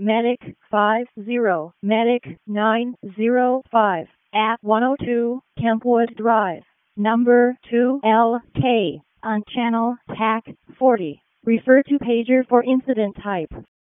Medic 50, Medic 905 at 102 Kempwood Drive, number 2LK on channel TAC 40. Refer to pager for incident type.